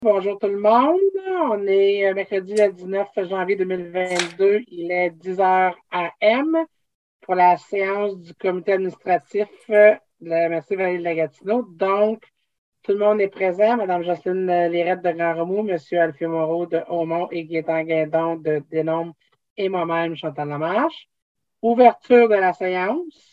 Bonjour tout le monde. On est mercredi le 19 janvier 2022. Il est 10h AM pour la séance du comité administratif de la MRC Vallée de la Gatineau. Donc, tout le monde est présent. Mme Jocelyne Lirette de Grand-Remous, M. Alphée Moreau de Haumont et Gaétan Guindon de Desnombres et moi-même, Chantal Lamarche. Ouverture de la séance.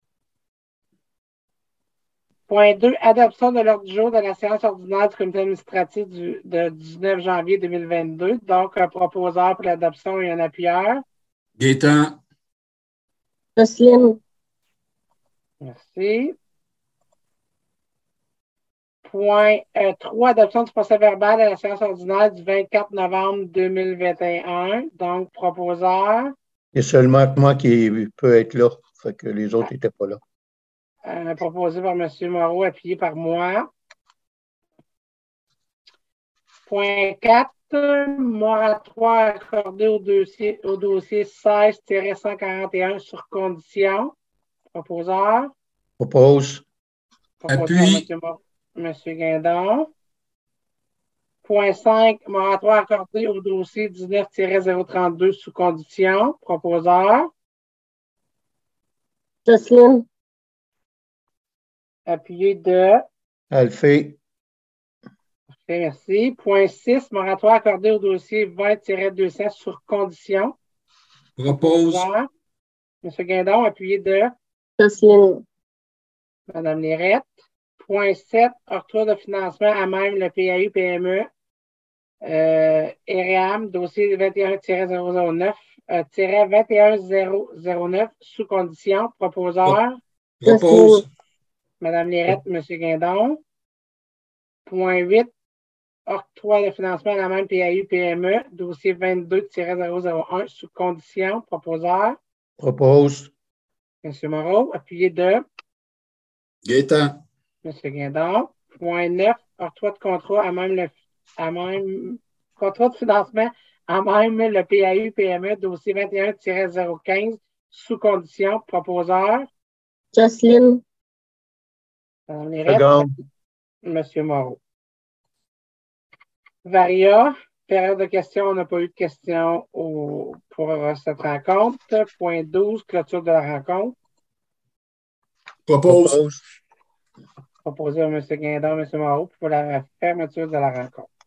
Point 2, adoption de l'ordre du jour de la séance ordinaire du comité administratif du 19 janvier 2022. Donc, un proposeur pour l'adoption et un appuyeur. Gaétan. Jocelyne. Merci. Point 3, adoption du procès-verbal de la séance ordinaire du 24 novembre 2021. Donc, proposeur. Il y a seulement moi qui peut être là, fait que les autres n'étaient pas là. Proposé par M. Moreau, appuyé par moi. Point 4, moratoire accordé au dossier 16-141 sur condition. Proposeur. Propose. Appuie. M. Guindon. Point 5, moratoire accordé au dossier 19-032 sous condition. Proposeur. Jocelyne. Appuyé de. Alphée. Parfait, merci. Point 6, moratoire accordé au dossier 20-200 sur condition. Propose. M. Guindon, appuyé de. Jocelyne. Mme Lirette. Point 7, octroi de financement à même le PAU-PME. EREAM, dossier 21-009-21009 sous condition. Proposeur. Propose. Mme Lirette, M. Guindon. Point 8, octroi de financement à la même PAU-PME, dossier 22-001 sous condition. Proposeur. Propose. M. Moreau, appuyé de. Gaétan. M. Guindon. Point 9, octroi de contrat à même contrat de financement à même le PAU-PME, dossier 21-015 sous condition. Proposeur. Jocelyne. Mme Lirette, M. Moreau. Varia, période de questions, on n'a pas eu de questions pour cette rencontre. Point 12, clôture de la rencontre. Propose. Proposé à M. Guindon, M. Moreau pour la fermeture de la rencontre.